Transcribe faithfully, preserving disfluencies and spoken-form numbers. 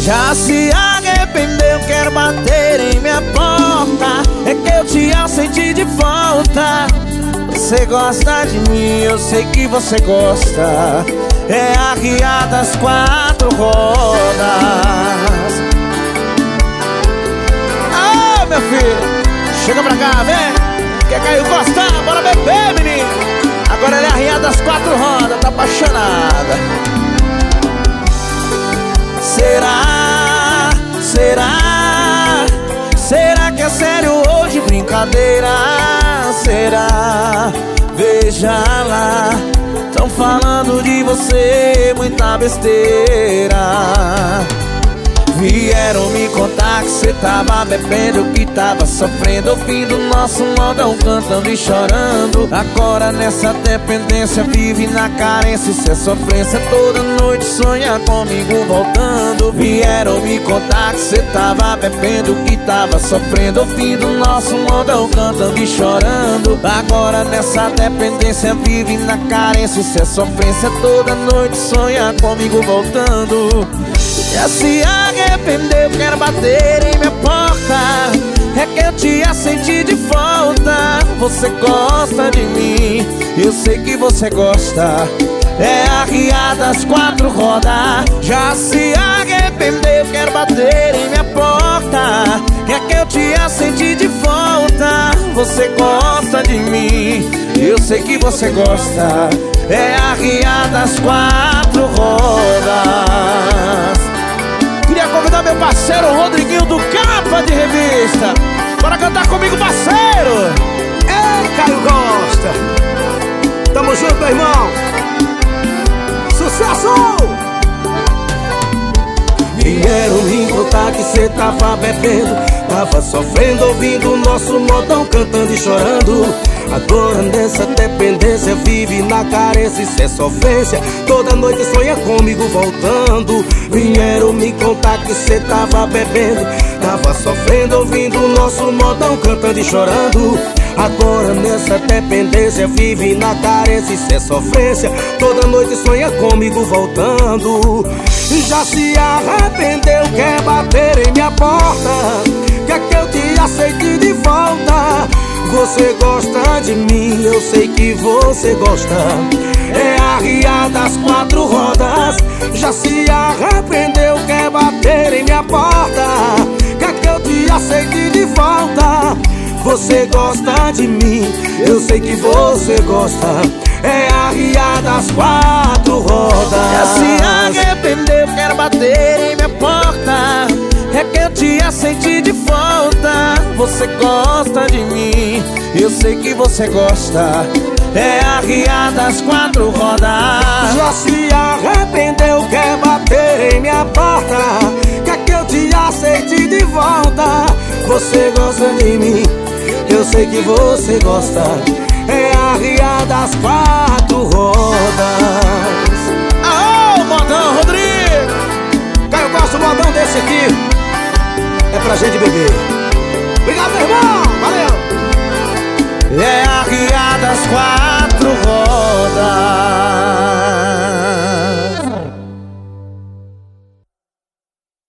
Já se arrependeu, quer bater em minha porta. É que eu te aceitei de volta. Você gosta de mim, eu sei que você gosta. É a guia das quatro rodas. Ah, meu filho, chega pra cá, vem. Quer Caio Costa? Bora beber, menino. Agora ele é a guia das quatro rodas, tá apaixonada. Será, será, será que é sério ou de brincadeira? Será, veja lá, tão falando de você, muita besteira. Vieram me contar que cê tava bebendo, que tava sofrendo, ouvindo nosso modão cantando e chorando. Agora nessa dependência vive na carência, isso é sofrência. Toda noite sonha comigo voltando. Vieram me contar que cê tava bebendo, que tava sofrendo, ouvindo nosso modão cantando e chorando. Agora nessa dependência vive na carência, isso é sofrência. Toda noite sonha comigo voltando. Já se arrependeu, quer bater em minha porta. É que eu te aceitei de volta. Você gosta de mim, eu sei que você gosta. É a guia das quatro rodas. Já se arrependeu, quer bater em minha porta. É que eu te aceitei de volta. Você gosta de mim, eu sei que você gosta. É a guia das quatro rodas. Queria convidar meu parceiro Rodriguinho do Capa de Revista. Bora cantar comigo, parceiro. Ei, Caio Costa, tamo junto, meu irmão. Sucesso! Vieram me contar que cê tava bebendo, tava sofrendo, ouvindo o nosso modão cantando e chorando. Agora nessa dependência vive na carência, isso é sofrência. Toda noite sonha comigo voltando. Vieram me contar que cê tava bebendo, tava sofrendo, ouvindo o nosso modão cantando e chorando. Agora nessa dependência vive na carência, isso é sofrência. Toda noite sonha comigo voltando. Já se arrependeu, quer bater em minha porta. Quer que eu te aceite de volta. Você gosta de mim, eu sei que você gosta. É a guia das quatro rodas. Já se arrependeu, quer bater em minha porta. Quer que eu te aceite de volta. Você gosta de mim, eu sei que você gosta. É a guia das quatro rodas. Já se arrependeu, quer bater em minha porta. É que eu te aceitei de volta. Você gosta de mim, eu sei que você gosta. É a guia das quatro rodas. Já se arrependeu, quer bater em minha porta. Quer que eu te aceite de volta. Você gosta de mim, eu sei que você gosta. É a guia das quatro rodas. Aô, modão, Rodrigo! Caio, eu gosto do modão desse aqui. É pra gente beber. Obrigado, meu irmão, valeu! É a guia das quatro